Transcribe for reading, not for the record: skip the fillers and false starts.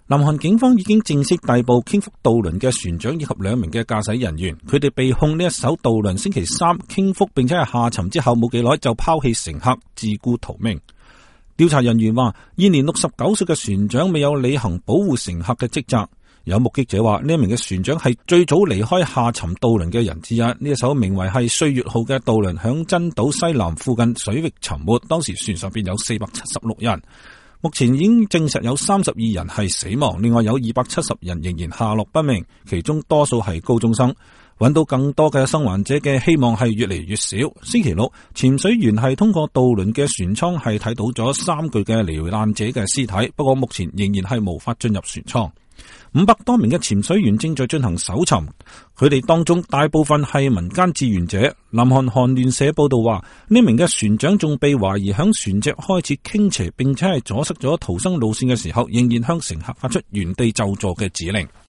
南韓警方已經正式逮捕傾覆渡輪嘅船長以及2名嘅駕駛人員，佢哋被控呢一艘渡輪星期三傾覆並且係下沉之後冇幾耐就拋棄乘客自顧逃命。調查人員話，現年69歲嘅船長未有履行保護乘客嘅職責。有目擊者話，呢一名嘅船長係最早離開下沉渡輪嘅人之一。呢一艘名為係歲月號嘅渡輪響真島西南附近水域沉沒，當時船上邊有476人。目前已經證實有32人係死亡，另外有270人仍然下落不明，其中多數係高中生。揾到更多嘅生還者嘅希望係越嚟越少。星期六，潛水員係通過渡輪嘅船艙係睇到咗3具嘅罹難者嘅屍體，不過目前仍然係無法進入船艙。500多名嘅潛水員正在進行搜尋，佢哋當中大部分係民間志願者。南韓韓聯社報道話，呢名嘅船長仲被懷疑響船隻開始傾斜並且係阻塞咗逃生路線嘅時候，仍然向乘客發出原地就座嘅指令。